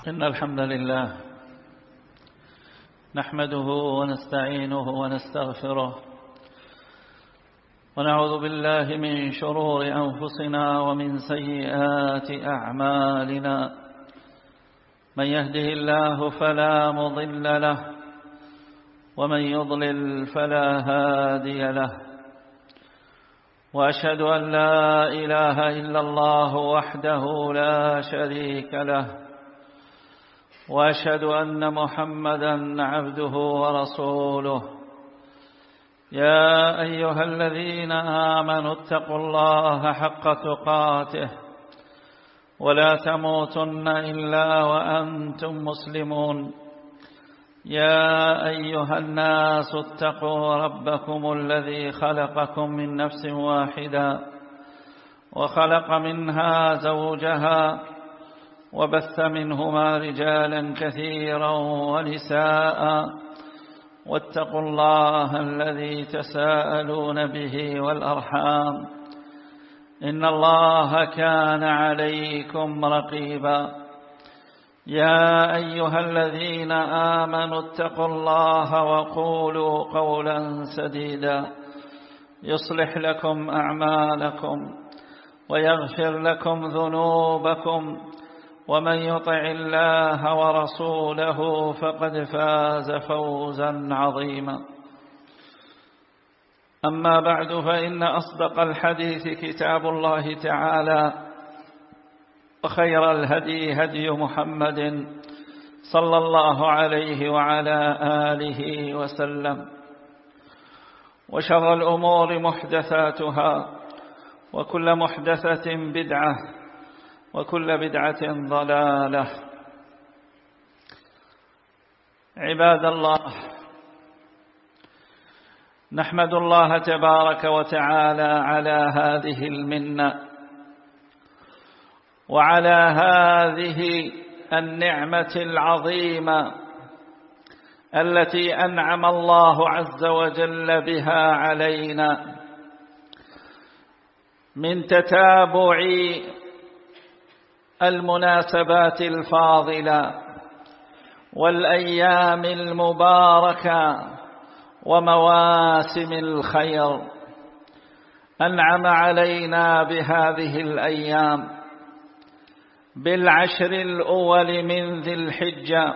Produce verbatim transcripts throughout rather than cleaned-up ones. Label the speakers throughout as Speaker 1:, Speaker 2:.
Speaker 1: إن الحمد لله نحمده ونستعينه ونستغفره ونعوذ بالله من شرور أنفسنا ومن سيئات أعمالنا. من يهده الله فلا مضل له ومن يضلل فلا هادي له، وأشهد أن لا إله إلا الله وحده لا شريك له، وأشهد أن محمدًا عبده ورسوله. يا أيها الذين آمنوا اتقوا الله حق تقاته ولا تموتن إلا وأنتم مسلمون. يا أيها الناس اتقوا ربكم الذي خلقكم من نفس واحدة وخلق منها زوجها وبث منهما رجالا كثيرا ونساء، واتقوا الله الذي تساءلون به والأرحام إن الله كان عليكم رقيبا. يا أيها الذين آمنوا اتقوا الله وقولوا قولا سديدا يصلح لكم أعمالكم ويغفر لكم ذنوبكم، ومن يطع الله ورسوله فقد فاز فوزا عظيما. أما بعد، فإن أصدق الحديث كتاب الله تعالى، وخير الهدي هدي محمد صلى الله عليه وعلى آله وسلم، وشر الأمور محدثاتها، وكل محدثة بدعة، وكل بدعة ضلالة. عباد الله، نحمد الله تبارك وتعالى على هذه المنة وعلى هذه النعمة العظيمة التي أنعم الله عز وجل بها علينا، من تتابع المناسبات الفاضلة والأيام المباركة ومواسم الخير. أنعم علينا بهذه الأيام بالعشر الأول من ذي الحجة،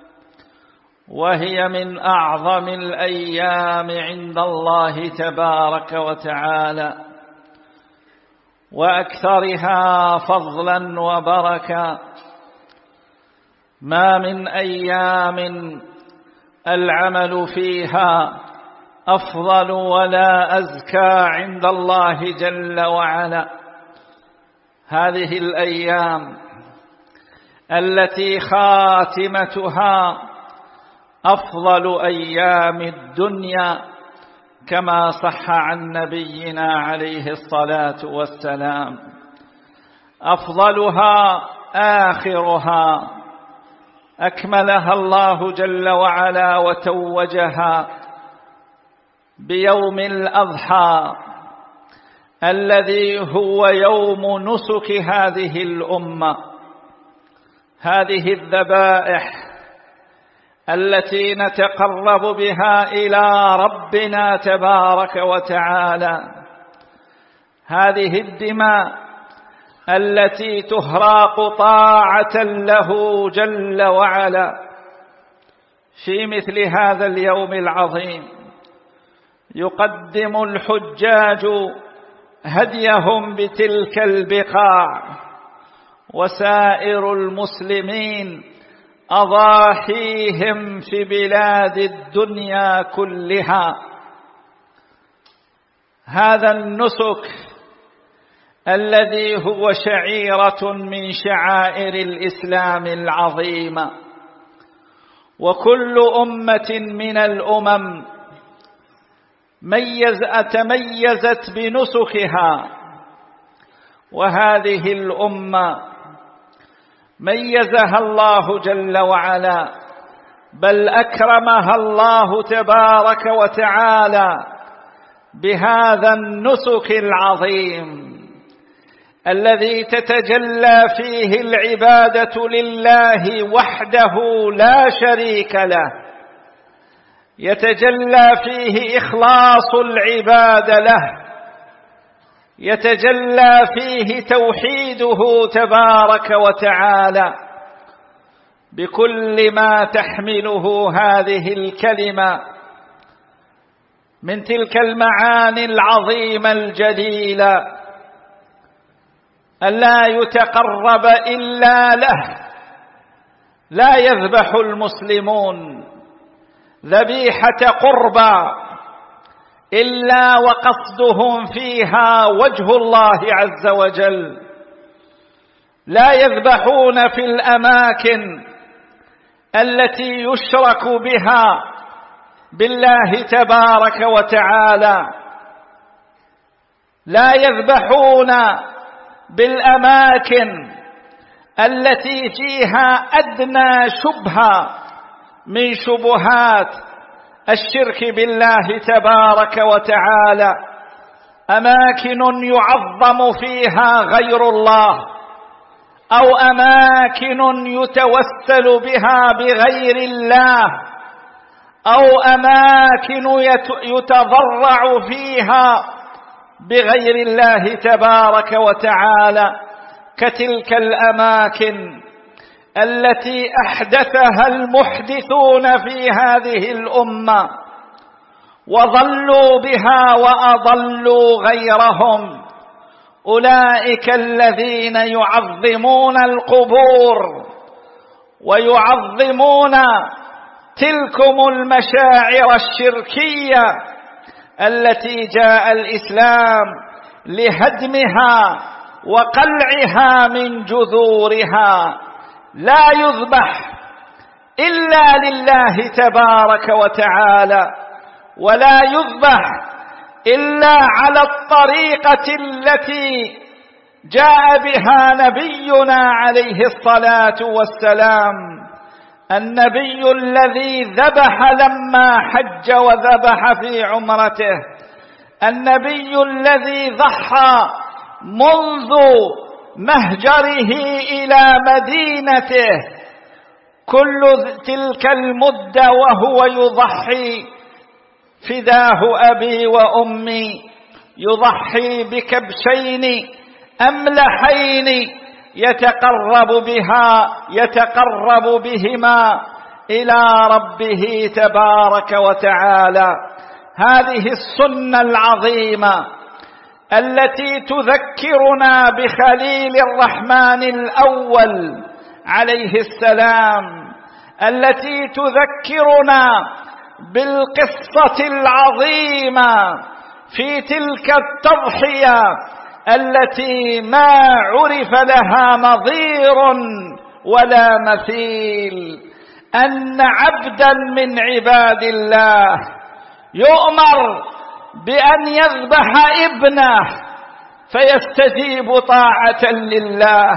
Speaker 1: وهي من أعظم الأيام عند الله تبارك وتعالى، وأكثرها فضلا وبركة. ما من أيام العمل فيها أفضل ولا أزكى عند الله جل وعلا. هذه الأيام التي خاتمتها أفضل أيام الدنيا، كما صح عن نبينا عليه الصلاة والسلام: أفضلها آخرها. أكملها الله جل وعلا وتوجها بيوم الأضحى، الذي هو يوم نسك هذه الأمة. هذه الذبائح التي نتقرب بها إلى ربنا تبارك وتعالى، هذه الدماء التي تهراق طاعة له جل وعلا. في مثل هذا اليوم العظيم يقدم الحجاج هديهم بتلك البقاع، وسائر المسلمين أضاحيهم في بلاد الدنيا كلها. هذا النسك الذي هو شعيرة من شعائر الإسلام العظيمة، وكل أمة من الأمم ميز تميزت بنسكها، وهذه الأمة ميزها الله جل وعلا، بل أكرمها الله تبارك وتعالى بهذا النسك العظيم الذي تتجلى فيه العبادة لله وحده لا شريك له، يتجلى فيه إخلاص العبادة له، يتجلى فيه توحيده تبارك وتعالى بكل ما تحمله هذه الكلمة من تلك المعاني العظيمة الجليلة، ألا يتقرب إلا له. لا يذبح المسلمون ذبيحة قربى إلا وقصدهم فيها وجه الله عز وجل، لا يذبحون في الأماكن التي يشرك بها بالله تبارك وتعالى، لا يذبحون بالأماكن التي فيها أدنى شبهة من شبهات الشرك بالله تبارك وتعالى، أماكن يعظم فيها غير الله، أو أماكن يتوسل بها بغير الله، أو أماكن يتضرع فيها بغير الله تبارك وتعالى، كتلك الأماكن التي أحدثها المحدثون في هذه الأمة وضلوا بها وأضلوا غيرهم، أولئك الذين يعظمون القبور ويعظمون تلكم المشاعر الشركية التي جاء الإسلام لهدمها وقلعها من جذورها. لا يذبح إلا لله تبارك وتعالى، ولا يذبح إلا على الطريقة التي جاء بها نبينا عليه الصلاة والسلام، النبي الذي ذبح لما حج وذبح في عمرته، النبي الذي ضحى منذ مهجره إلى مدينته كل تلك المدة وهو يضحي، فداه أبي وأمي، يضحي بكبشين أملحين يتقرب بها يتقرب بهما إلى ربه تبارك وتعالى. هذه السنة العظيمة التي تذكرنا بخليل الرحمن الأول عليه السلام، التي تذكرنا بالقصة العظيمة في تلك التضحية التي ما عرف لها نظير ولا مثيل، أن عبدا من عباد الله يؤمر بأن يذبح ابنه فيستجيب طاعة لله،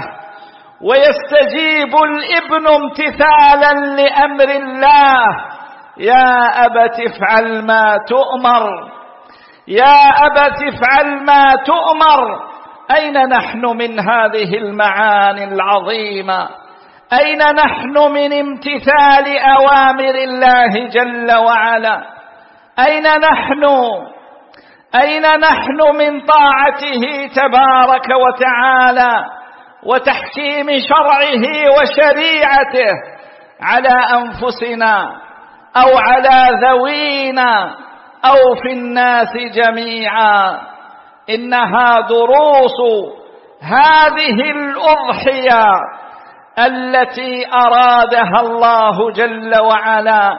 Speaker 1: ويستجيب الابن امتثالا لأمر الله. يا أبت افعل ما تؤمر، يا أبت افعل ما تؤمر. أين نحن من هذه المعاني العظيمة؟ أين نحن من امتثال أوامر الله جل وعلا؟ أين نحن أين نحن من طاعته تبارك وتعالى وتحكيم شرعه وشريعته على أنفسنا أو على ذوينا أو في الناس جميعا؟ إنها دروس هذه الأضحية التي أرادها الله جل وعلا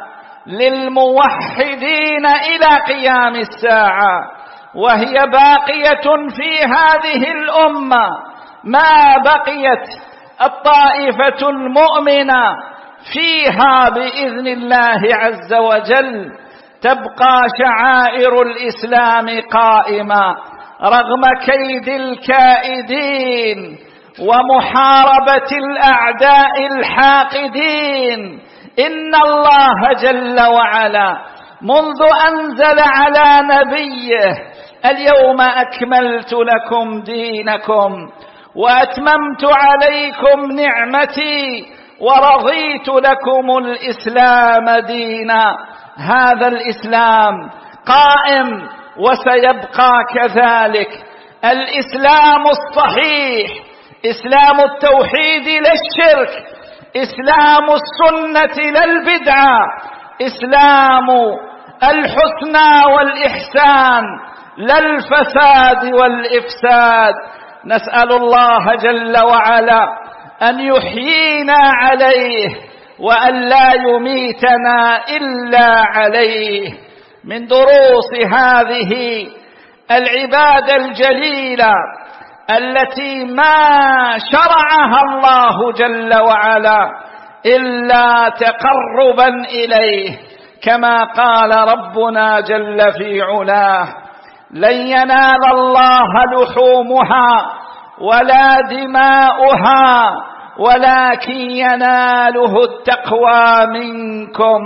Speaker 1: للموحدين إلى قيام الساعة، وهي باقية في هذه الأمة ما بقيت الطائفة المؤمنة فيها بإذن الله عز وجل. تبقى شعائر الإسلام قائمة رغم كيد الكائدين ومحاربة الأعداء الحاقدين. إن الله جل وعلا منذ أنزل على نبيه اليوم أكملت لكم دينكم وأتممت عليكم نعمتي ورضيت لكم الإسلام دينا. هذا الإسلام قائم وسيبقى كذلك، الإسلام الصحيح، إسلام التوحيد لا الشرك، إسلام السنة لا البدعة، إسلام الحسنى والإحسان لا الفساد والإفساد. نسأل الله جل وعلا أن يحيينا عليه وأن لا يميتنا إلا عليه. من دروس هذه العبادة الجليلة التي ما شرعها الله جل وعلا إلا تقربا إليه، كما قال ربنا جل في علاه: لن ينال الله لحومها ولا دماؤها ولكن يناله التقوى منكم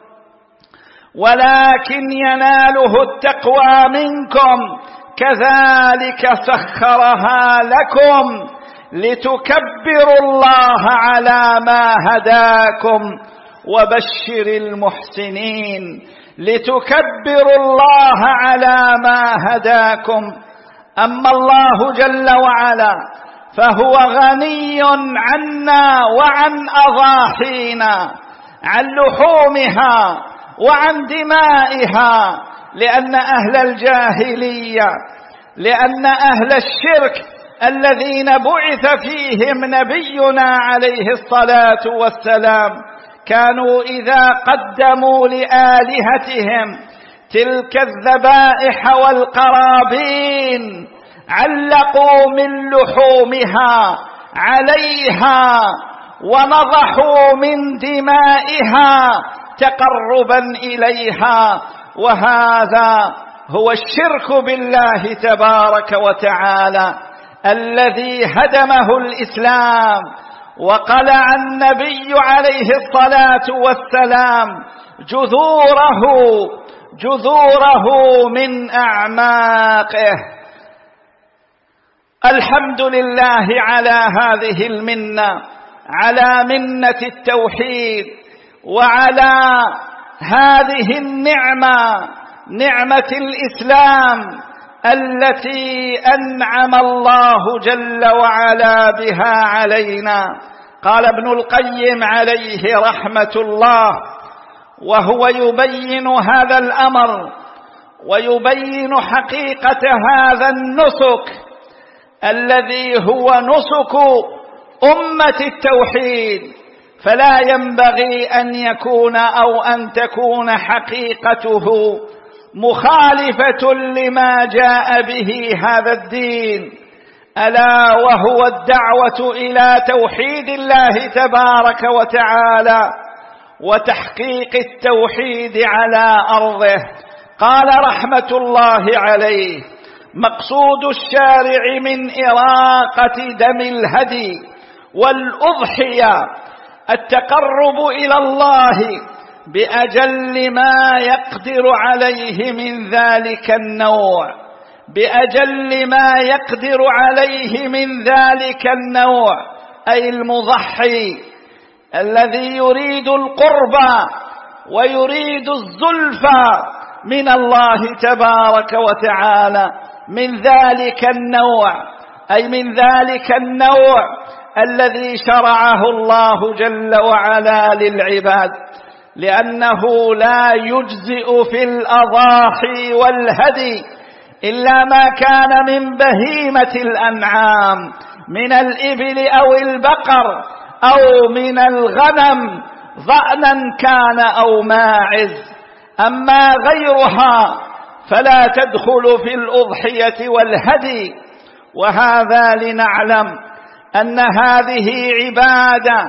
Speaker 1: ولكن يناله التقوى منكم كذلك سخرها لكم لتكبروا الله على ما هداكم وبشر المحسنين. لتكبروا الله على ما هداكم. أما الله جل وعلا فهو غني عنا وعن أضاحينا، عن لحومها وعن دمائها، لأن أهل الجاهلية، لأن أهل الشرك الذين بعث فيهم نبينا عليه الصلاة والسلام كانوا إذا قدموا لآلهتهم تلك الذبائح والقرابين علقوا من لحومها عليها ونضحوا من دمائها تقربا إليها، وهذا هو الشرك بالله تبارك وتعالى الذي هدمه الإسلام وقلع النبي عليه الصلاة والسلام جذوره جذوره من أعماقه. الحمد لله على هذه المنة، على منة التوحيد، وعلى هذه النعمة، نعمة الإسلام التي أنعم الله جل وعلا بها علينا. قال ابن القيم عليه رحمة الله وهو يبين هذا الأمر ويبين حقيقة هذا النسك الذي هو نسك أمة التوحيد، فلا ينبغي أن يكون أو أن تكون حقيقته مخالفة لما جاء به هذا الدين، ألا وهو الدعوة إلى توحيد الله تبارك وتعالى وتحقيق التوحيد على أرضه. قال رحمة الله عليه: مقصود الشارع من إراقة دم الهدي والأضحية التقرب إلى الله بأجل ما يقدر عليه من ذلك النوع، بأجل ما يقدر عليه من ذلك النوع، أي المضحي الذي يريد القرب ويريد الزلفى من الله تبارك وتعالى، من ذلك النوع، أي من ذلك النوع الذي شرعه الله جل وعلا للعباد، لأنه لا يجزئ في الأضاحي والهدي إلا ما كان من بهيمة الأنعام، من الإبل أو البقر أو من الغنم، ضأنا كان أو ماعز. أما غيرها فلا تدخل في الأضحية والهدي. وهذا لنعلم أن هذه عبادة،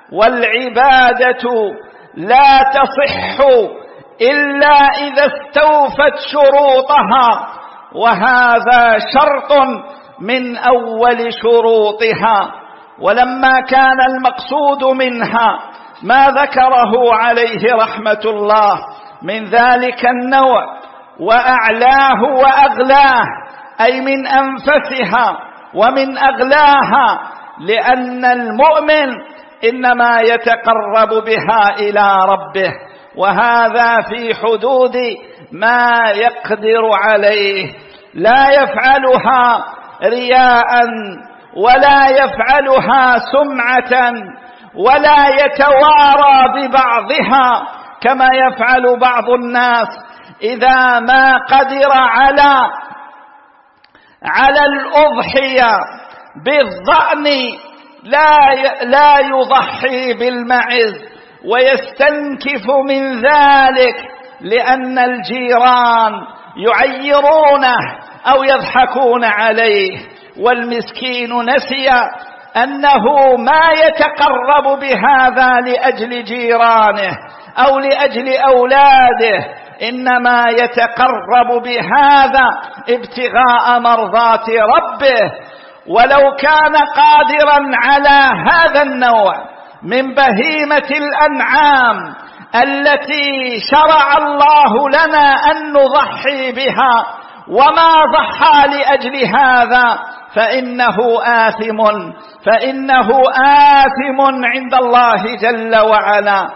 Speaker 1: والعبادة لا تصح إلا إذا استوفت شروطها، وهذا شرط من أول شروطها. ولما كان المقصود منها ما ذكره عليه رحمة الله من ذلك النوع وأعلاه وأغلاه، أي من أنفسها
Speaker 2: ومن أغلاها، لأن المؤمن إنما يتقرب بها إلى ربه، وهذا في حدود ما يقدر عليه، لا يفعلها رياء ولا يفعلها سمعة ولا يتوارى ببعضها كما يفعل بعض الناس إذا ما قدر على على الأضحية بالظأن لا لا يضحي بالمعز ويستنكف من ذلك، لأن الجيران يعيرونه أو يضحكون عليه، والمسكين نسي أنه ما يتقرب بهذا لأجل جيرانه أو لأجل أولاده، إنما يتقرب بهذا ابتغاء مرضات ربه. ولو كان قادرا على هذا النوع من بهيمة الأنعام التي شرع الله لنا أن نضحي بها وما ضحى لأجل هذا فإنه آثم فإنه آثم عند الله جل وعلا.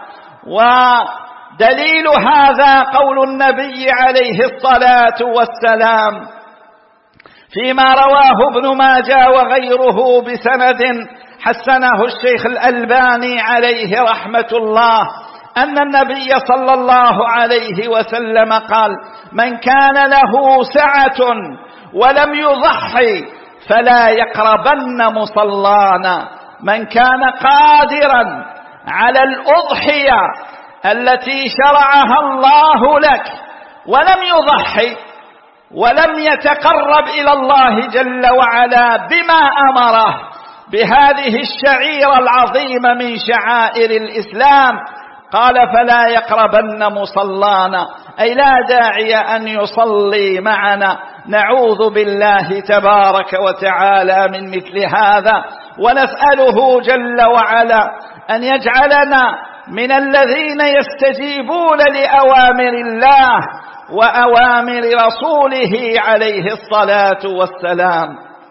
Speaker 2: ودليل هذا قول النبي عليه الصلاة والسلام فيما رواه ابن ماجه وغيره بسند حسنه الشيخ الألباني عليه رحمة الله، أن النبي صلى الله عليه وسلم قال: من كان له سعة ولم يضحي فلا يقربن مصلانا. من كان قادرا على الأضحية التي شرعها الله لك ولم يضحي ولم يتقرب إلى الله جل وعلا بما أمره بهذه الشعيرة العظيمة من شعائر الإسلام، قال: فلا يقربن مصلانا، أي لا داعي أن يصلي معنا. نعوذ بالله تبارك وتعالى من مثل هذا، ونسأله جل وعلا أن يجعلنا من الذين يستجيبون لأوامر الله وأوامر رسوله عليه الصلاة والسلام.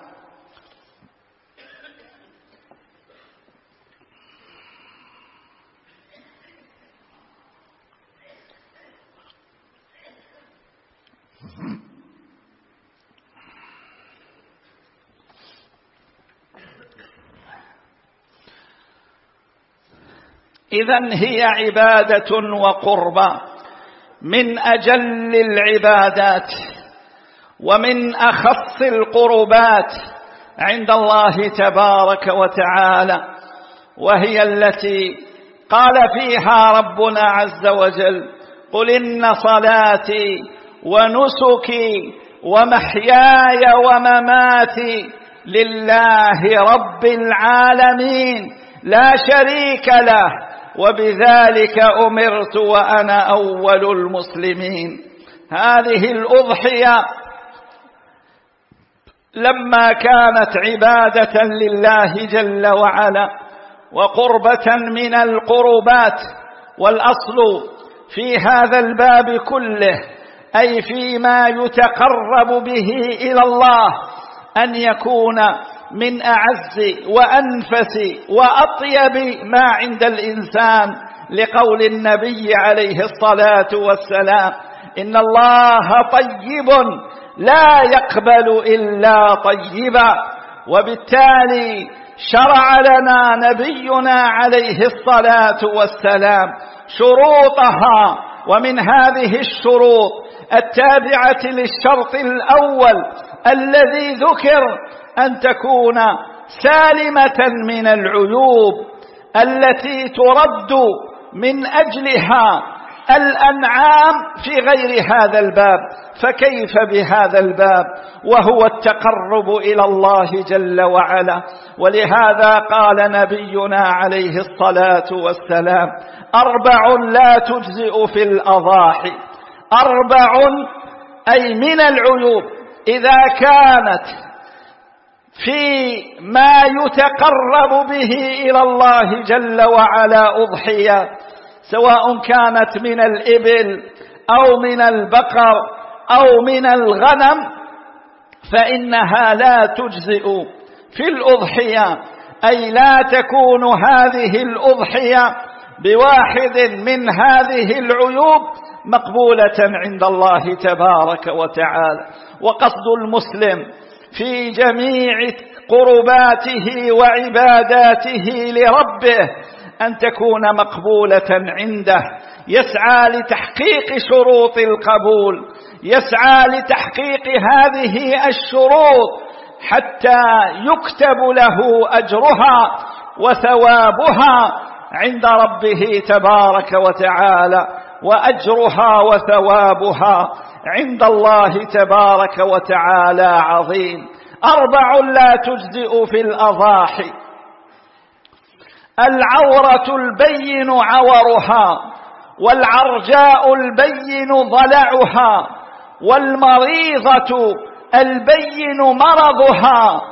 Speaker 2: إذن هي عبادة وقربة من أجل العبادات ومن أخص القربات عند الله تبارك وتعالى، وهي التي قال فيها ربنا عز وجل: قل إن صلاتي ونسكي ومحياي ومماتي لله رب العالمين لا شريك له وبذلك أمرت وأنا أول المسلمين. هذه الأضحية لما كانت عبادة لله جل وعلا وقربة من القربات، والأصل في هذا الباب كله أي فيما يتقرب به إلى الله أن يكون من أعز وأنفس وأطيب ما عند الإنسان، لقول النبي عليه الصلاة والسلام: إن الله طيب لا يقبل إلا طيبا. وبالتالي شرع لنا نبينا عليه الصلاة والسلام شروطها، ومن هذه الشروط التابعة للشرط الأول الذي ذكر أن تكون سالمة من العيوب التي ترد من أجلها الأنعام في غير هذا الباب، فكيف بهذا الباب وهو التقرب إلى الله جل وعلا؟ ولهذا قال نبينا عليه الصلاة والسلام: أربع لا تجزئ في الأضاحي. أربع أي من العيوب إذا كانت في ما يتقرب به إلى الله جل وعلا أضحية، سواء كانت من الإبل أو من البقر أو من الغنم، فإنها لا تجزئ في الأضحية، أي لا تكون هذه الأضحية بواحد من هذه العيوب مقبولة عند الله تبارك وتعالى. وقصد المسلم في جميع قرباته وعباداته لربه أن تكون مقبولة عنده، يسعى لتحقيق شروط القبول، يسعى لتحقيق هذه الشروط حتى يكتب له أجرها وثوابها عند ربه تبارك وتعالى، وأجرها وثوابها عند الله تبارك وتعالى عظيم. أربع لا تجزئ في الأضاحي: العورة البين عورها، والعرجاء البين ضلعها، والمريضة البين مرضها،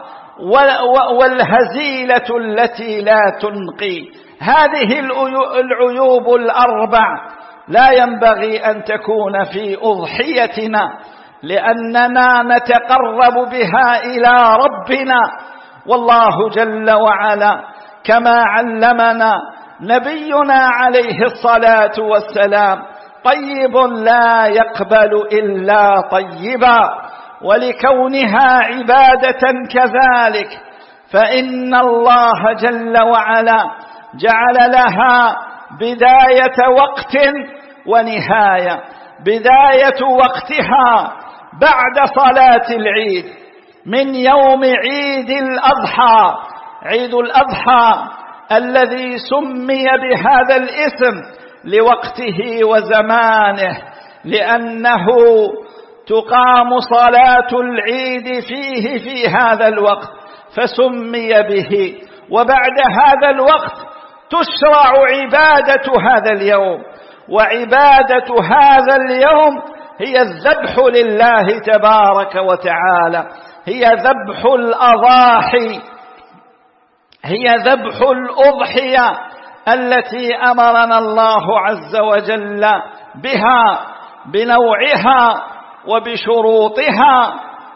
Speaker 2: والهزيلة التي لا تنقي. هذه العيوب الأربع لا ينبغي أن تكون في أضحيتنا، لأننا نتقرب بها إلى ربنا، والله جل وعلا كما علمنا نبينا عليه الصلاة والسلام: طيب لا يقبل إلا طيبا. ولكونها عبادة كذلك فإن الله جل وعلا جعل لها بداية وقت ونهاية. بداية وقتها بعد صلاة العيد من يوم عيد الأضحى، عيد الأضحى الذي سمي بهذا الاسم لوقته وزمانه، لأنه تقام صلاة العيد فيه في هذا الوقت فسمي به. وبعد هذا الوقت تشرع عبادة هذا اليوم، وعبادة هذا اليوم هي الذبح لله تبارك وتعالى، هي ذبح الأضاحي، هي ذبح الأضحية التي أمرنا الله عز وجل بها بنوعها وبشروطها.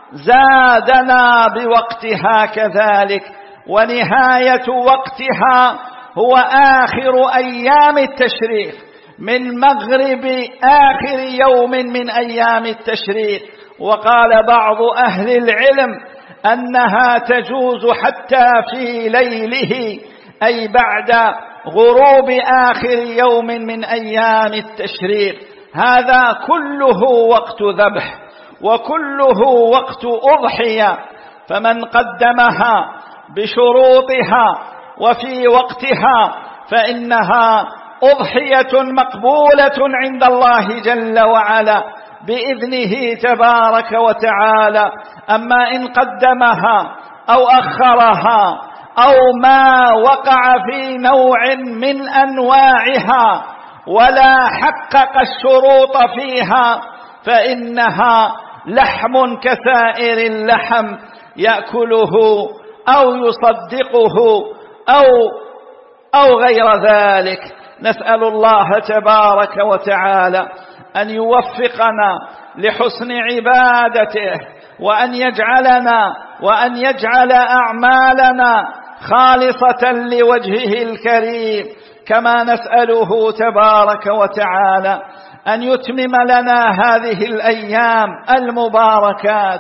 Speaker 2: زادنا بوقتها كذلك، ونهاية وقتها هو آخر أيام التشريق، من مغرب آخر يوم من أيام التشريق. وقال بعض أهل العلم أنها تجوز حتى في ليله، أي بعد غروب آخر يوم من أيام التشريق. هذا كله وقت ذبح وكله وقت أضحية، فمن قدمها بشروطها وفي وقتها فإنها أضحية مقبولة عند الله جل وعلا بإذنه تبارك وتعالى. أما إن قدمها أو أخرها أو ما وقع في نوع من أنواعها ولا حقق الشروط فيها فإنها لحم كسائر اللحم يأكله أو يصدقه أو أو غير ذلك. نسأل الله تبارك وتعالى أن يوفقنا لحسن عبادته، وأن يجعلنا وأن يجعل أعمالنا خالصة لوجهه الكريم، كما نسأله تبارك وتعالى أن يتمم لنا هذه الأيام المباركات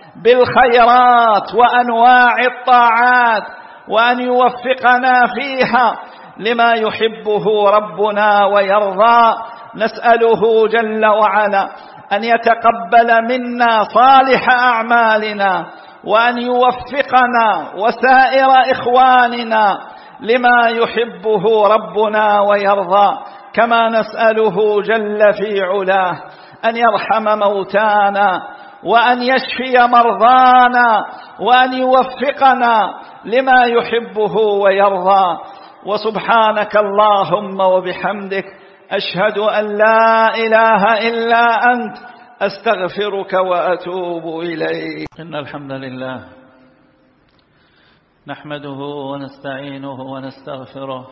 Speaker 2: بالخيرات وأنواع الطاعات، وأن يوفقنا فيها لما يحبه ربنا ويرضى. نسأله جل وعلا أن يتقبل منا صالح أعمالنا، وأن يوفقنا وسائر إخواننا لما يحبه ربنا ويرضى، كما نسأله جل في علاه أن يرحم موتانا وأن يشفي مرضانا وأن يوفقنا لما يحبه ويرضى. وسبحانك اللهم وبحمدك، أشهد أن لا إله إلا أنت، أستغفرك وأتوب إليك.
Speaker 1: إن الحمد لله نحمده ونستعينه ونستغفره،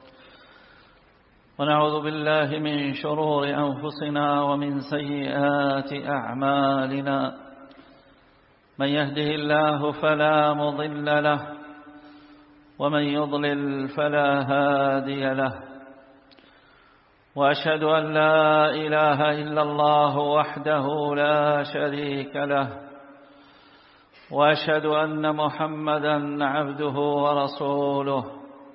Speaker 1: ونعوذ بالله من شرور أنفسنا ومن سيئات أعمالنا. من يهده الله فلا مضل له ومن يضلل فلا هادي له وأشهد أن لا إله إلا الله وحده لا شريك له وأشهد أن محمدا عبده ورسوله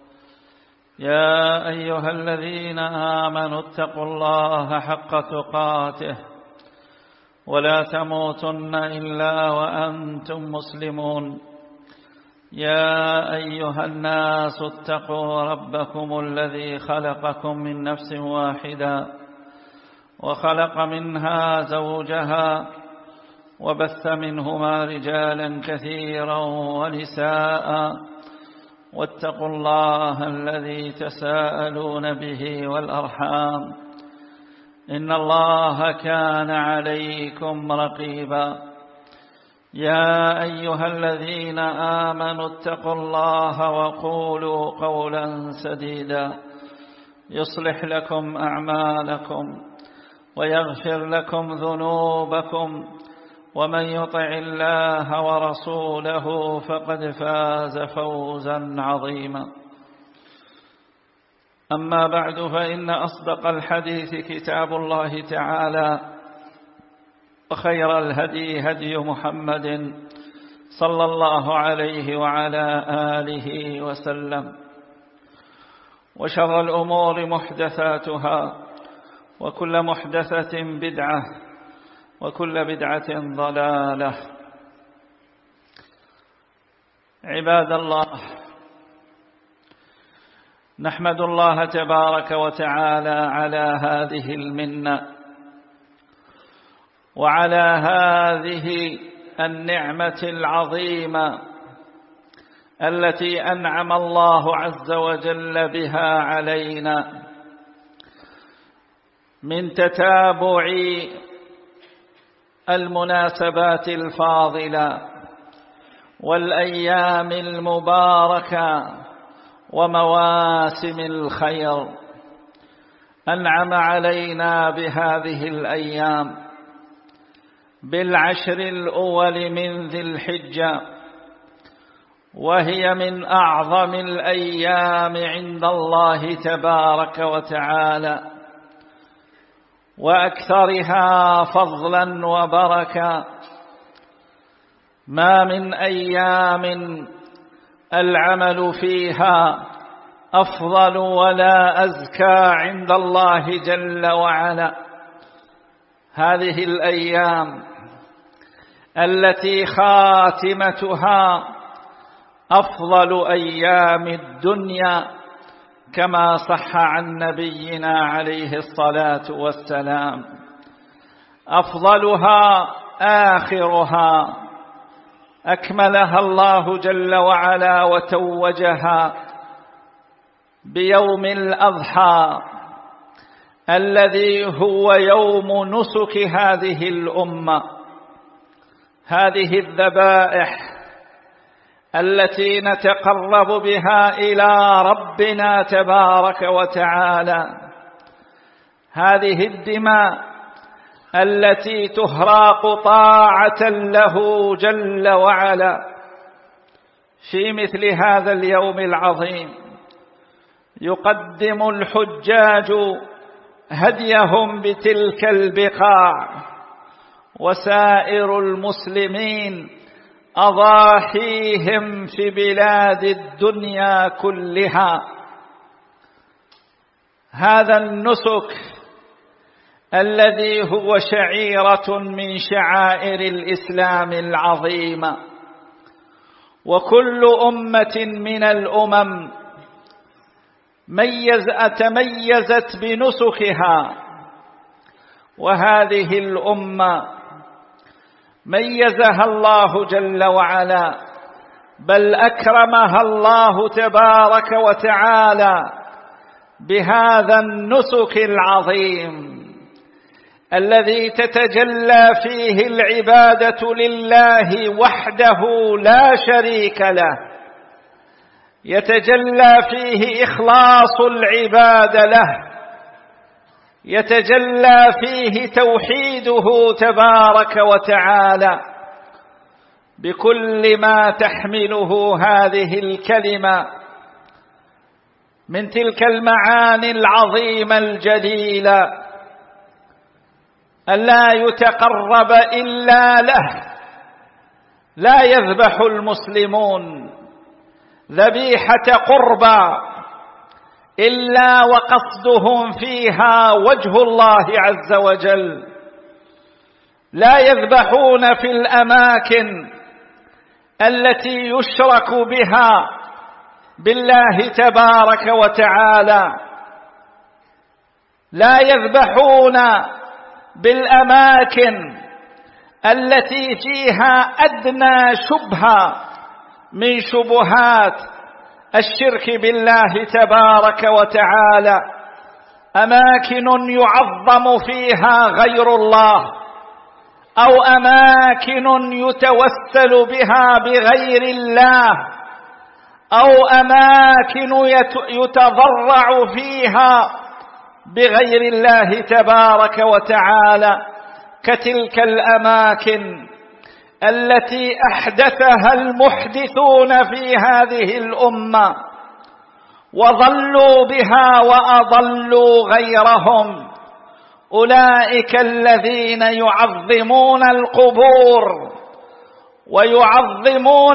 Speaker 1: يا أيها الذين آمنوا اتقوا الله حق تقاته ولا تموتن إلا وأنتم مسلمون يا أيها الناس اتقوا ربكم الذي خلقكم من نفس واحدة وخلق منها زوجها وبث منهما رجالا كثيرا ونساء واتقوا الله الذي تساءلون به والأرحام إن الله كان عليكم رقيبا يا أيها الذين آمنوا اتقوا الله وقولوا قولا سديدا يصلح لكم أعمالكم ويغفر لكم ذنوبكم ومن يطع الله ورسوله فقد فاز فوزا عظيما أما بعد فإن أصدق الحديث كتاب الله تعالى وخير الهدي هدي محمد صلى الله عليه وعلى آله وسلم وشر الأمور محدثاتها وكل محدثة بدعة وكل بدعة ضلالة. عباد الله، نحمد الله تبارك وتعالى على هذه المنة وعلى هذه النعمة العظيمة التي أنعم الله عز وجل بها علينا من تتابع المناسبات الفاضلة والأيام المباركة ومواسم الخير. أنعم علينا بهذه الأيام بالعشر الأول من ذي الحجة، وهي من أعظم الأيام عند الله تبارك وتعالى وأكثرها فضلا وبركة. ما من أيام العمل فيها أفضل ولا أزكى عند الله جل وعلا. هذه الأيام التي خاتمتها أفضل أيام الدنيا كما صح عن نبينا عليه الصلاة والسلام، أفضلها آخرها، أكملها الله جل وعلا وتوجها بيوم الأضحى الذي هو يوم نسك هذه الأمة. هذه الذبائح التي نتقرب بها إلى ربنا تبارك وتعالى، هذه الدماء التي تهراق طاعة له جل وعلا في مثل هذا اليوم العظيم. يقدم الحجاج هديهم بتلك البقاع، وسائر المسلمين أضاحيهم في بلاد الدنيا كلها. هذا النسك الذي هو شعيرة من شعائر الإسلام العظيمة، وكل أمة من الأمم ميز تميزت بنسكها، وهذه الأمة ميزها الله جل وعلا، بل أكرمها الله تبارك وتعالى بهذا النسك العظيم الذي تتجلى فيه العبادة لله وحده لا شريك له، يتجلى فيه إخلاص العبادة له، يتجلى فيه توحيده تبارك وتعالى،
Speaker 2: بكل ما تحمله هذه الكلمة من تلك المعاني العظيمة الجليلة، ألا يتقرب إلا له. لا يذبح المسلمون ذبيحة قربى إلا وقصدهم فيها وجه الله عز وجل. لا يذبحون في الأماكن التي يشرك بها بالله تبارك وتعالى، لا يذبحون بالأماكن التي فيها أدنى شبهة من شبهات الشرك بالله تبارك وتعالى، أماكن يعظم فيها غير الله، أو أماكن يتوسل بها بغير الله، أو أماكن يتضرع فيها بغير الله تبارك وتعالى، كتلك الأماكن التي أحدثها المحدثون في هذه الأمة وضلوا بها وأضلوا غيرهم، أولئك الذين يعظمون القبور ويعظمون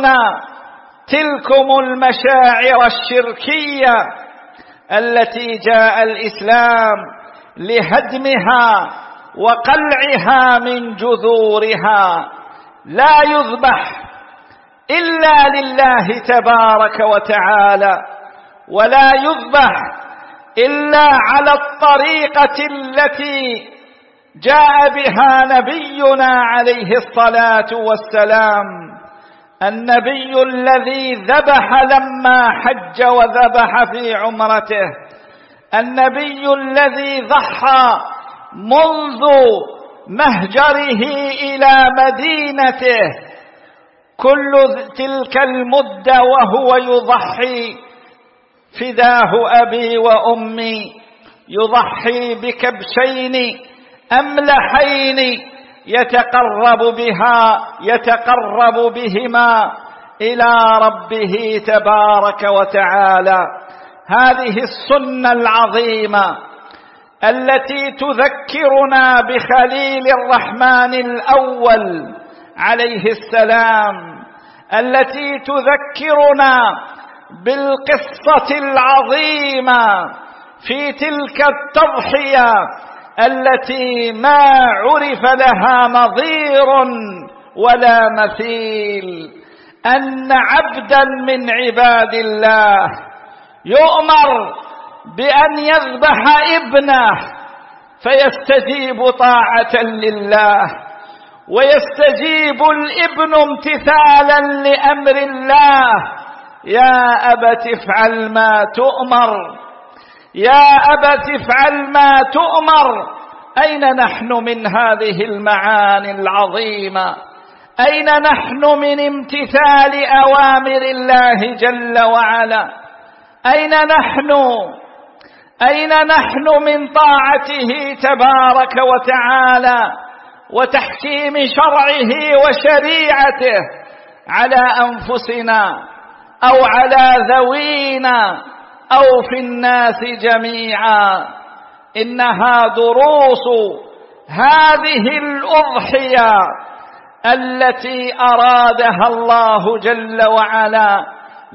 Speaker 2: تلكم المشاعر الشركية التي جاء الإسلام لهدمها وقلعها من جذورها. لا يذبح إلا لله تبارك وتعالى، ولا يذبح إلا على الطريقة التي جاء بها نبينا عليه الصلاة والسلام، النبي الذي ذبح لما حج وذبح في عمرته، النبي الذي ضحى منذ مهجره إلى مدينته كل تلك المدة وهو يضحي، فداه أبي وأمي، يضحي بكبشين أملحين يتقرب بها يتقرب بهما إلى ربه تبارك وتعالى. هذه السنة العظيمة التي تذكرنا بخليل الرحمن الأول عليه السلام، التي تذكرنا بالقصة العظيمة في تلك التضحية التي ما عرف لها نظير ولا مثيل، أن عبدا من عباد الله يؤمر بأن يذبح ابنه فيستجيب طاعة لله، ويستجيب الابن امتثالا لأمر الله. يا أبت افعل ما تؤمر، يا أبت افعل ما تؤمر. أين نحن من هذه المعاني العظيمة؟ أين نحن من امتثال أوامر الله جل وعلا؟ أين نحن أين نحن من طاعته تبارك وتعالى وتحكيم شرعه وشريعته على أنفسنا أو على ذوينا أو في الناس جميعا؟ إنها دروس هذه الأضحية التي أرادها الله جل وعلا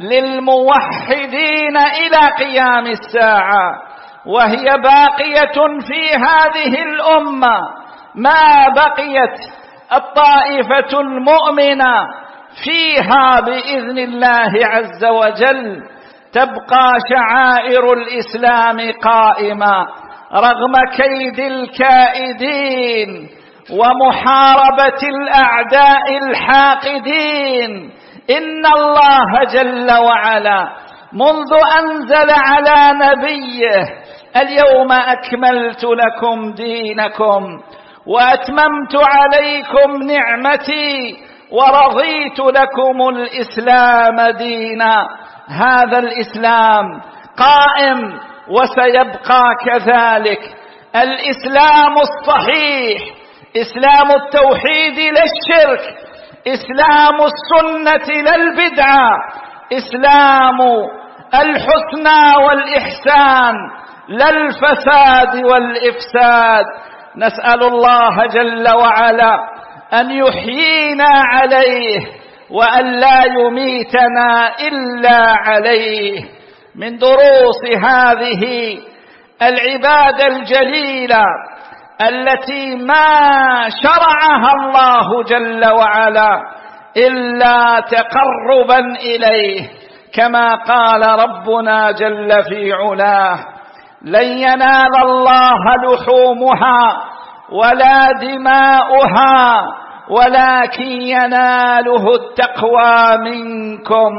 Speaker 2: للموحدين إلى قيام الساعة، وهي باقية في هذه الأمة ما بقيت الطائفة المؤمنة فيها بإذن الله عز وجل. تبقى شعائر الإسلام قائمة رغم كيد الكائدين ومحاربة الأعداء الحاقدين. إن الله جل وعلا منذ أنزل على نبيه اليوم أكملت لكم دينكم وأتممت عليكم نعمتي ورضيت لكم الإسلام دينا، هذا الإسلام قائم وسيبقى كذلك. الإسلام الصحيح، إسلام التوحيد لا الشرك، إسلام السنة لا البدعة، إسلام الحسنى والإحسان لا الفساد والإفساد. نسأل الله جل وعلا أن يحيينا عليه وأن لا يميتنا إلا عليه. من دروس هذه العبادة الجليلة التي ما شرعها الله جل وعلا إلا تقربا إليه، كما قال ربنا جل في علاه: لن ينال الله لحومها ولا دماؤها ولكن يناله التقوى منكم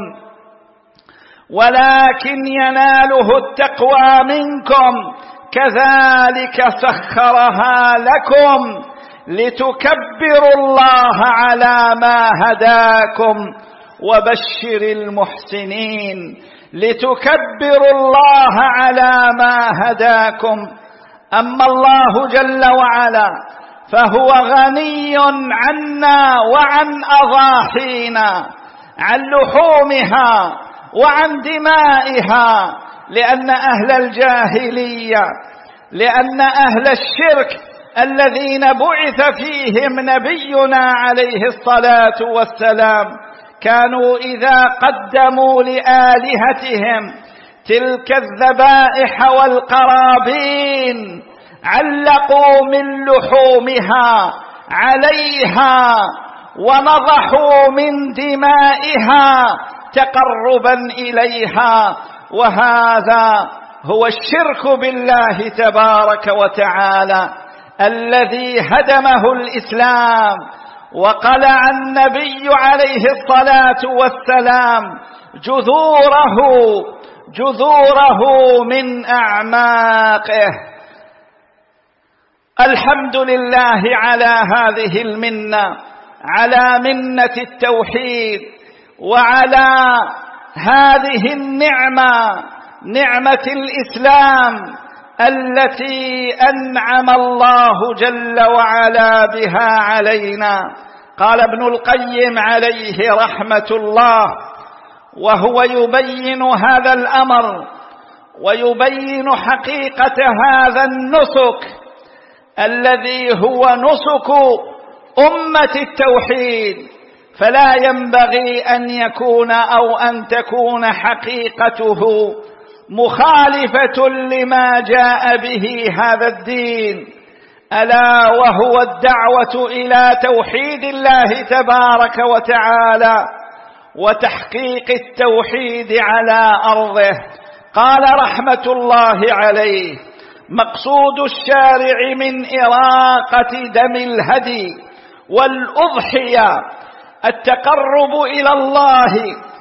Speaker 2: ولكن يناله التقوى منكم كذلك سخرها لكم لتكبروا الله على ما هداكم وبشر المحسنين. لتكبروا الله على ما هداكم. أما الله جل وعلا فهو غني عنا وعن أضاحينا، عن لحومها وعن دمائها، لأن أهل الجاهلية، لأن أهل الشرك الذين بعث فيهم نبينا عليه الصلاة والسلام كانوا إذا قدموا لآلهتهم تلك الذبائح والقرابين علقوا من لحومها عليها ونضحوا من دمائها تقربا إليها، وهذا هو الشرك بالله تبارك وتعالى الذي هدمه الإسلام وقلع النبي عليه الصلاة والسلام جذوره جذوره من أعماقه. الحمد لله على هذه المنة، على منة التوحيد، وعلى هذه النعمة، نعمة الإسلام التي أنعم الله جل وعلا بها علينا. قال ابن القيم عليه رحمة الله وهو يبين هذا الأمر ويبين حقيقة هذا النسك الذي هو نسك أمة التوحيد، فلا ينبغي أن يكون أو أن تكون حقيقته مخالفة لما جاء به هذا الدين، ألا وهو الدعوة إلى توحيد الله تبارك وتعالى وتحقيق التوحيد على أرضه. قال رحمة الله عليه: مقصود الشارع من إراقة دم الهدي والأضحية التقرب إلى الله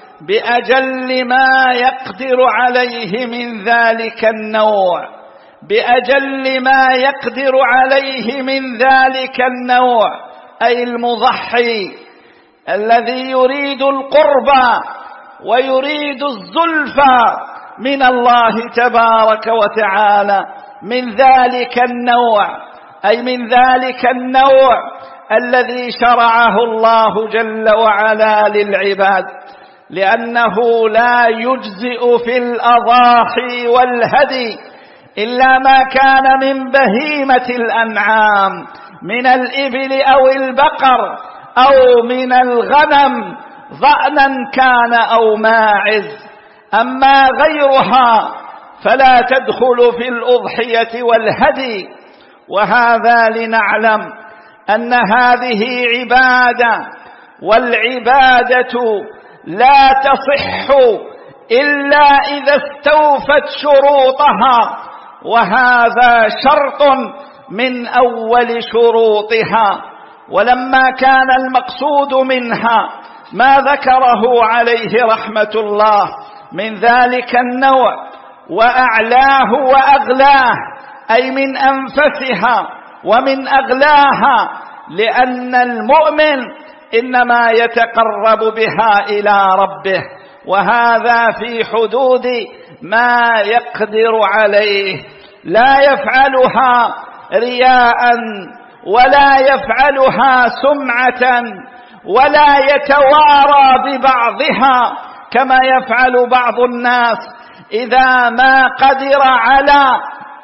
Speaker 2: بأجل ما يقدر عليه من ذلك النوع بأجل ما يقدر عليه من ذلك النوع أي المضحي الذي يريد القرب ويريد الزلفى من الله تبارك وتعالى، من ذلك النوع أي من ذلك النوع الذي شرعه الله جل وعلا للعباد، لأنه لا يجزئ في الأضاحي والهدي إلا ما كان من بهيمة الأنعام، من الإبل أو البقر أو من الغنم، ضأنا كان أو ماعز. أما غيرها فلا تدخل في الأضحية والهدي. وهذا لنعلم أن هذه عبادة، والعبادة لا تصح إلا إذا استوفت شروطها، وهذا شرط من أول شروطها. ولما كان المقصود منها ما ذكره عليه رحمة الله من ذلك النوع وأعلاه وأغلاه، أي من أنفسها ومن أغلاها، لأن المؤمن إنما يتقرب بها إلى ربه، وهذا في حدود ما يقدر عليه، لا يفعلها رياء ولا يفعلها سمعة ولا يتوارى ببعضها كما يفعل بعض الناس إذا ما قدر على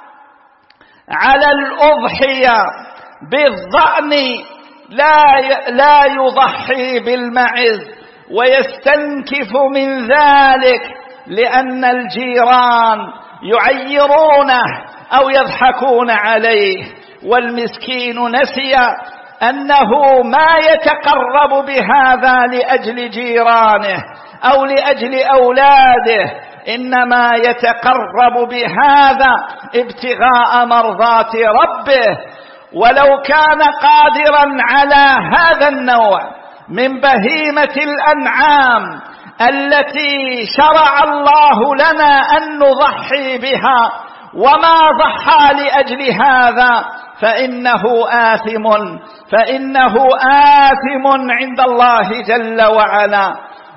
Speaker 2: على الأضحية بالظأن لا لا يضحي بالمعز ويستنكف من ذلك لأن الجيران يعيرونه أو يضحكون عليه، والمسكين نسي أنه ما يتقرب بهذا لأجل جيرانه أو لأجل أولاده، إنما يتقرب بهذا ابتغاء مرضات ربه. ولو كان قادرا على هذا النوع من بهيمة الأنعام التي شرع الله لنا أن نضحي بها وما ضحى لأجل هذا فإنه آثم فإنه آثم عند الله جل وعلا.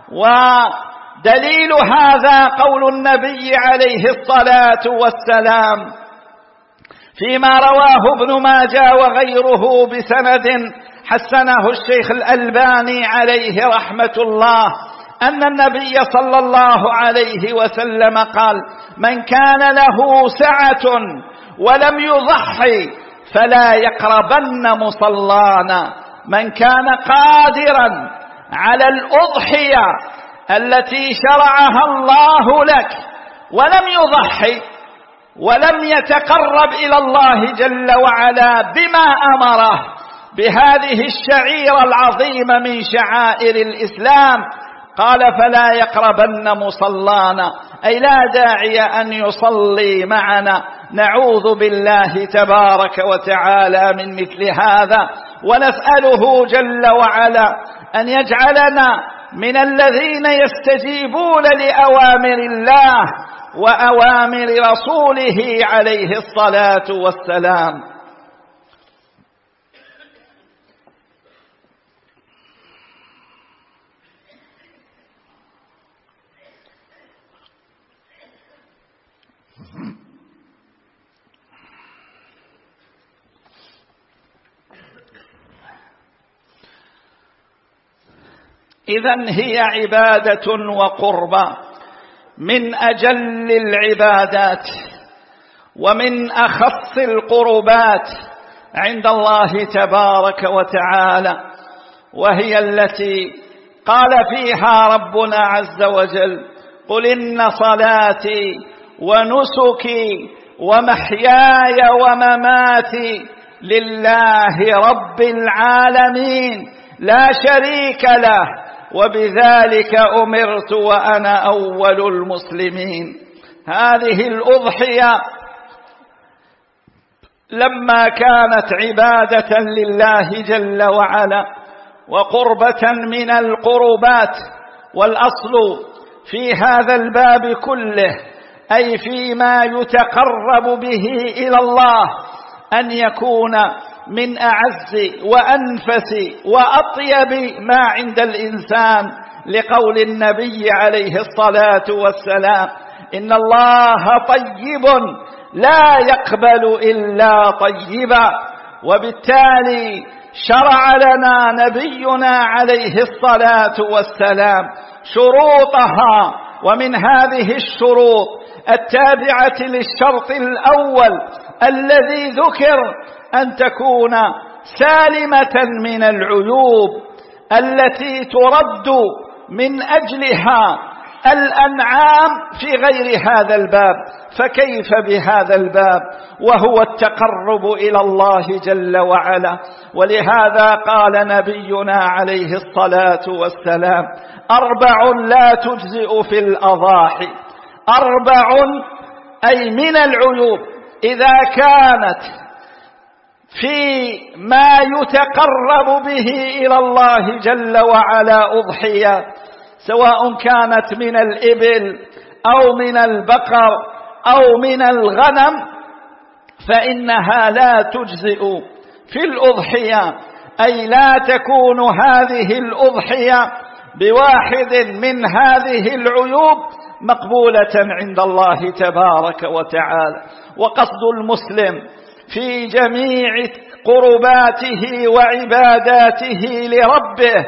Speaker 2: ودليل هذا قول النبي عليه الصلاة والسلام فيما رواه ابن ماجه وغيره بسند حسنه الشيخ الألباني عليه رحمة الله، أن النبي صلى الله عليه وسلم قال: من كان له سعة ولم يضحي فلا يقربن مصلانا. من كان قادرا على الأضحية التي شرعها الله لك ولم يضحي ولم يتقرب إلى الله جل وعلا بما أمره بهذه الشعيرة العظيمة من شعائر الإسلام، قال: فلا يقربن مصلانا، أي لا داعي أن يصلي معنا. نعوذ بالله تبارك وتعالى من مثل هذا، ونسأله جل وعلا أن يجعلنا من الذين يستجيبون لأوامر الله وأوامر رسوله عليه الصلاة والسلام. إذن هي عبادة وقربة من أجل العبادات ومن أخص القربات عند الله تبارك وتعالى، وهي التي قال فيها ربنا عز وجل: قل إن صلاتي ونسكي ومحياي ومماتي لله رب العالمين لا شريك له وبذلك أمرت وأنا أول المسلمين. هذه الأضحية لما كانت عبادة لله جل وعلا وقربة من القربات، والأصل في هذا الباب كله أي فيما يتقرب به إلى الله أن يكون من أعز وأنفس وأطيب ما عند الإنسان، لقول النبي عليه الصلاة والسلام: إن الله طيب لا يقبل إلا طيبا. وبالتالي شرع لنا نبينا عليه الصلاة والسلام شروطها، ومن هذه الشروط التابعة للشرط الأول الذي ذكر أن تكون سالمة من العيوب التي ترد من أجلها الأنعام في غير هذا الباب، فكيف بهذا الباب وهو التقرب إلى الله جل وعلا؟ ولهذا قال نبينا عليه الصلاة والسلام: أربع لا تجزئ في الأضاحي. أربع أي من العيوب إذا كانت في ما يتقرب به إلى الله جل وعلا أضحية، سواء كانت من الإبل أو من البقر أو من الغنم، فإنها لا تجزئ في الأضحية، أي لا تكون هذه الأضحية بواحد من هذه العيوب مقبولة عند الله تبارك وتعالى. وقصد المسلم في جميع قرباته وعباداته لربه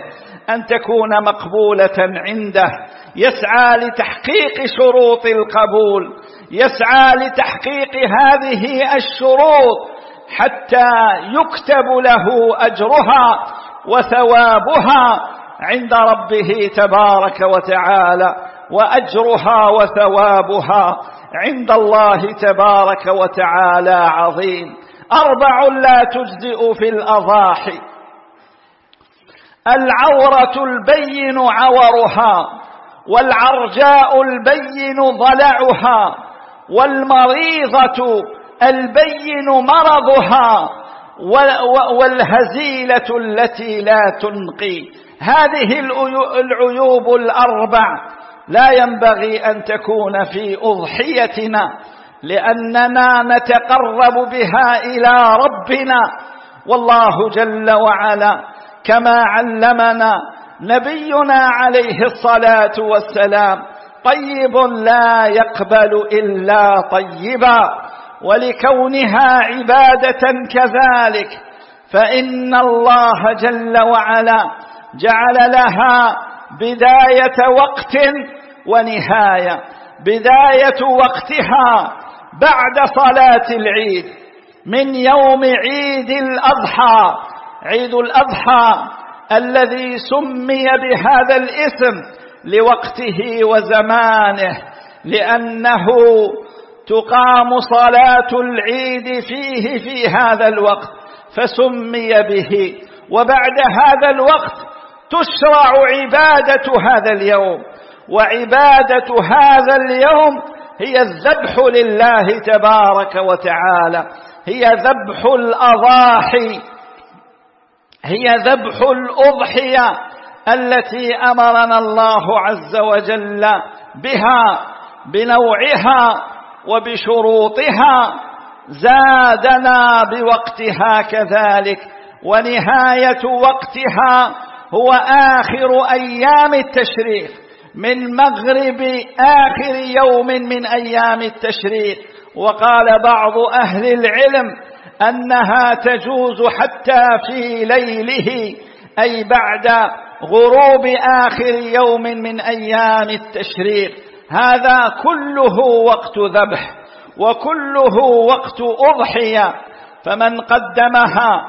Speaker 2: أن تكون مقبولة عنده، يسعى لتحقيق شروط القبول، يسعى لتحقيق هذه الشروط حتى يكتب له أجرها وثوابها عند ربه تبارك وتعالى، وأجرها وثوابها عند الله تبارك وتعالى عظيم. أربع لا تجزئ في الأضاحي: العورة البين عورها، والعرجاء البين ضلعها، والمريضة البين مرضها، والهزيلة التي لا تنقي. هذه العيوب الأربع لا ينبغي أن تكون في أضحيتنا، لأننا نتقرب بها إلى ربنا، والله جل وعلا كما علمنا نبينا عليه الصلاة والسلام: طيب لا يقبل إلا طيبا. ولكونها عبادة كذلك، فإن الله جل وعلا جعل لها بداية وقت ونهاية. بداية وقتها بعد صلاة العيد من يوم عيد الأضحى، عيد الأضحى الذي سمي بهذا الاسم لوقته وزمانه، لأنه تقام صلاة العيد فيه في هذا الوقت فسمي به. وبعد هذا الوقت تشرع عبادة هذا اليوم، وعبادة هذا اليوم هي الذبح لله تبارك وتعالى، هي ذبح الأضاحي، هي ذبح الأضحية التي أمرنا الله عز وجل بها بنوعها وبشروطها. زادنا بوقتها كذلك، ونهاية وقتها هو آخر أيام التشريق، من مغرب آخر يوم من أيام التشريق. وقال بعض أهل العلم أنها تجوز حتى في ليله، أي بعد غروب آخر يوم من أيام التشريق. هذا كله وقت ذبح وكله وقت أضحية، فمن قدمها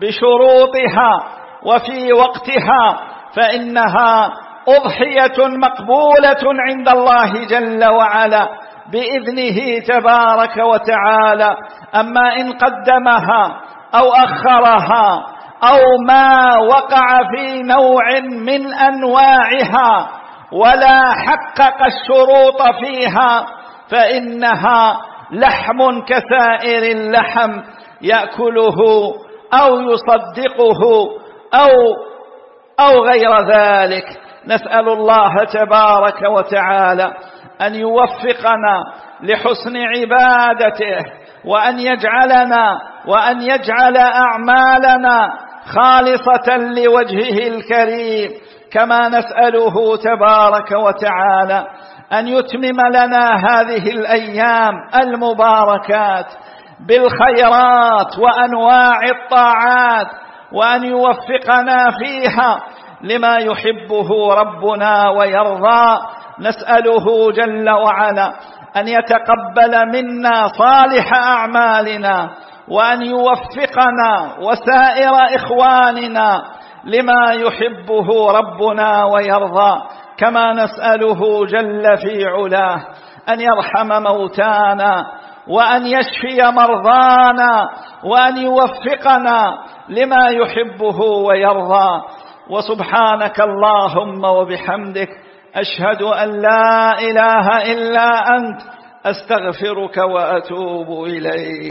Speaker 2: بشروطها وفي وقتها فإنها أضحية مقبولة عند الله جل وعلا بإذنه تبارك وتعالى. أما إن قدمها أو أخرها أو ما وقع في نوع من أنواعها ولا حقق الشروط فيها فإنها لحم كسائر اللحم يأكله أو يصدقه أو أو غير ذلك. نسأل الله تبارك وتعالى أن يوفقنا لحسن عبادته، وأن يجعلنا وأن يجعل أعمالنا خالصة لوجهه الكريم، كما نسأله تبارك وتعالى أن يتمم لنا هذه الأيام المباركات بالخيرات وأنواع الطاعات، وأن يوفقنا فيها لما يحبه ربنا ويرضى. نسأله جل وعلا أن يتقبل منا صالح أعمالنا، وأن يوفقنا وسائر إخواننا لما يحبه ربنا ويرضى، كما نسأله جل في علاه أن يرحم موتانا وأن يشفي مرضانا وأن يوفقنا لما يحبه ويرضى. وسبحانك اللهم وبحمدك، أشهد أن لا إله إلا أنت، أستغفرك وأتوب إليك.